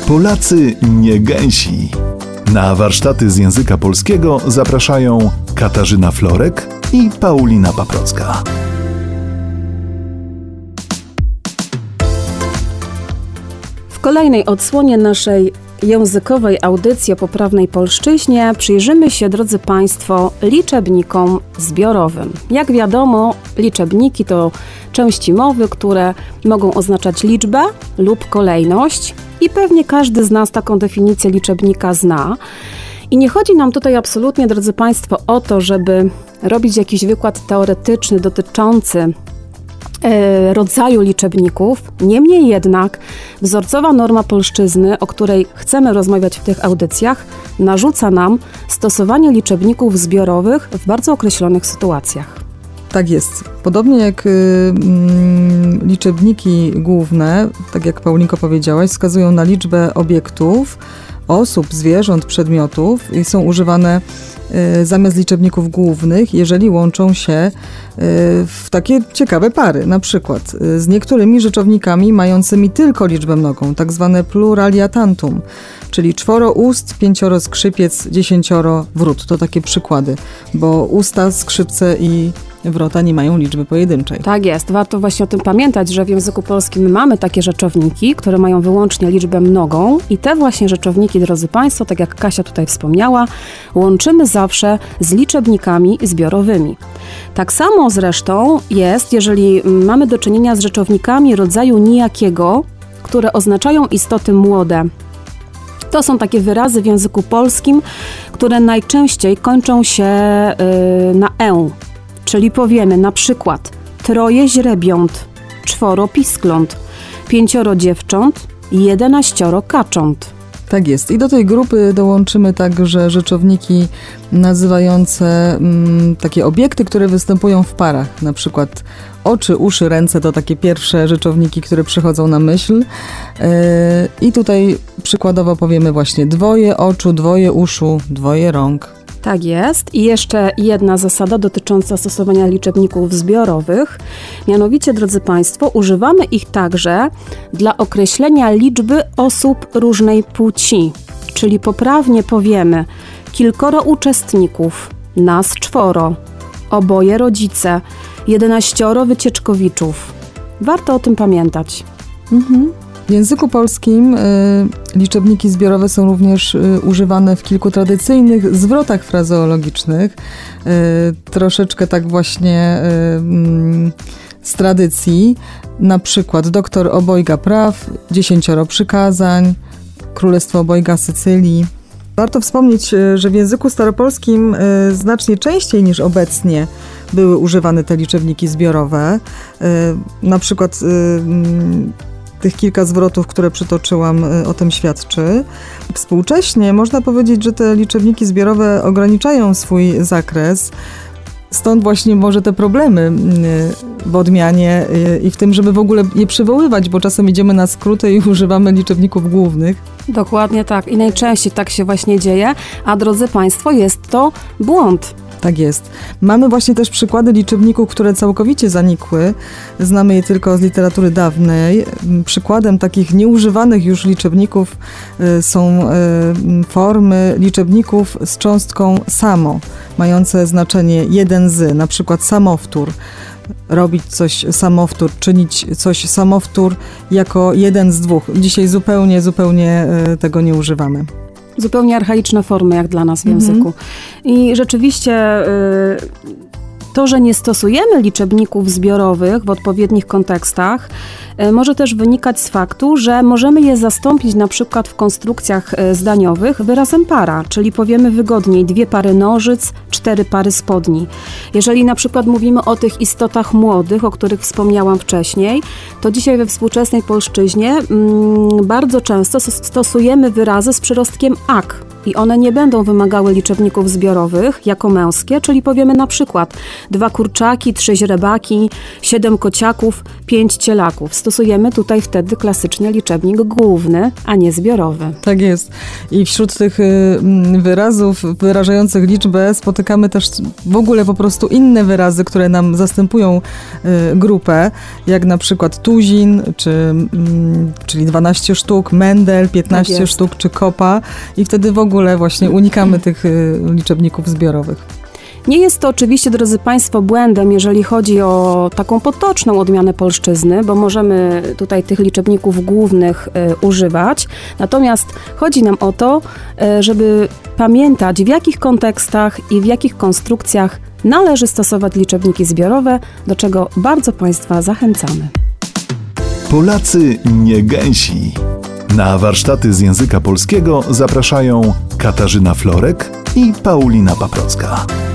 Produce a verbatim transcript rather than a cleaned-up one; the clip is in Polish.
Polacy nie gęsi. Na warsztaty z języka polskiego zapraszają Katarzyna Florek i Paulina Paprocka. W kolejnej odsłonie naszej językowej audycji o poprawnej polszczyźnie przyjrzymy się, drodzy Państwo, liczebnikom zbiorowym. Jak wiadomo, liczebniki to części mowy, które mogą oznaczać liczbę lub kolejność i pewnie każdy z nas taką definicję liczebnika zna. I nie chodzi nam tutaj absolutnie, drodzy Państwo, o to, żeby robić jakiś wykład teoretyczny dotyczący rodzaju liczebników. Niemniej jednak wzorcowa norma polszczyzny, o której chcemy rozmawiać w tych audycjach, narzuca nam stosowanie liczebników zbiorowych w bardzo określonych sytuacjach. Tak jest. Podobnie jak y, y, liczebniki główne, tak jak Paulinko powiedziałaś, wskazują na liczbę obiektów, osób, zwierząt, przedmiotów i są używane y, zamiast liczebników głównych, jeżeli łączą się y, w takie ciekawe pary, na przykład y, z niektórymi rzeczownikami mającymi tylko liczbę mnogą, tak zwane pluralia tantum, czyli czworo ust, pięcioro skrzypiec, dziesięcioro wrót. To takie przykłady, bo usta, skrzypce i wrota nie mają liczby pojedynczej. Tak jest. Warto właśnie o tym pamiętać, że w języku polskim mamy takie rzeczowniki, które mają wyłącznie liczbę mnogą i te właśnie rzeczowniki, drodzy Państwo, tak jak Kasia tutaj wspomniała, łączymy zawsze z liczebnikami zbiorowymi. Tak samo zresztą jest, jeżeli mamy do czynienia z rzeczownikami rodzaju nijakiego, które oznaczają istoty młode. To są takie wyrazy w języku polskim, które najczęściej kończą się yy, na e. Czyli powiemy na przykład troje źrebiąt, czworo piskląt, pięcioro dziewcząt, jedenaścioro kacząt. Tak jest. I do tej grupy dołączymy także rzeczowniki nazywające mm, takie obiekty, które występują w parach. Na przykład oczy, uszy, ręce to takie pierwsze rzeczowniki, które przychodzą na myśl. Yy, I tutaj przykładowo powiemy właśnie dwoje oczu, dwoje uszu, dwoje rąk. Tak jest. I jeszcze jedna zasada dotycząca stosowania liczebników zbiorowych. Mianowicie, drodzy Państwo, używamy ich także dla określenia liczby osób różnej płci. Czyli poprawnie powiemy kilkoro uczestników, nas czworo, oboje rodzice, jedenaścioro wycieczkowiczów. Warto o tym pamiętać. Mhm. W języku polskim y, liczebniki zbiorowe są również y, używane w kilku tradycyjnych zwrotach frazeologicznych. Y, troszeczkę tak właśnie y, y, z tradycji. Na przykład doktor obojga praw, dziesięcioro przykazań, królestwo obojga Sycylii. Warto wspomnieć, że w języku staropolskim y, znacznie częściej niż obecnie były używane te liczebniki zbiorowe. Y, na przykład y, Tych kilka zwrotów, które przytoczyłam, o tym świadczy. Współcześnie można powiedzieć, że te liczebniki zbiorowe ograniczają swój zakres. Stąd właśnie może te problemy w odmianie i w tym, żeby w ogóle je przywoływać, bo czasem idziemy na skróty i używamy liczebników głównych. Dokładnie tak. I najczęściej tak się właśnie dzieje. A drodzy Państwo, jest to błąd. Tak jest. Mamy właśnie też przykłady liczebników, które całkowicie zanikły. Znamy je tylko z literatury dawnej. Przykładem takich nieużywanych już liczebników y, są y, formy liczebników z cząstką samo, mające znaczenie jeden z, na przykład samowtór. Robić coś samowtór, czynić coś samowtór jako jeden z dwóch. Dzisiaj zupełnie, zupełnie y, tego nie używamy. Zupełnie archaiczne formy, jak dla nas w języku. Mm-hmm. I rzeczywiście y, to, że nie stosujemy liczebników zbiorowych w odpowiednich kontekstach, y, może też wynikać z faktu, że możemy je zastąpić na przykład w konstrukcjach y, zdaniowych wyrazem para, czyli powiemy wygodniej dwie pary nożyc, cztery pary spodni. Jeżeli na przykład mówimy o tych istotach młodych, o których wspomniałam wcześniej, to dzisiaj we współczesnej polszczyźnie mm, bardzo często stosujemy wyrazy z przyrostkiem ak. i one nie będą wymagały liczebników zbiorowych jako męskie, czyli powiemy na przykład dwa kurczaki, trzy źrebaki, siedem kociaków, pięć cielaków. Stosujemy tutaj wtedy klasycznie liczebnik główny, a nie zbiorowy. Tak jest. I wśród tych wyrazów wyrażających liczbę spotykamy też w ogóle po prostu inne wyrazy, które nam zastępują grupę, jak na przykład tuzin, czy, czyli dwanaście sztuk, mendel, piętnaście Tak sztuk, czy kopa i wtedy w ogóle właśnie unikamy tych liczebników zbiorowych. Nie jest to oczywiście, drodzy Państwo, błędem, jeżeli chodzi o taką potoczną odmianę polszczyzny, bo możemy tutaj tych liczebników głównych y, używać. Natomiast chodzi nam o to, y, żeby pamiętać, w jakich kontekstach i w jakich konstrukcjach należy stosować liczebniki zbiorowe, do czego bardzo Państwa zachęcamy. Polacy nie gęsi. Na warsztaty z języka polskiego zapraszają Katarzyna Florek i Paulina Paprocka.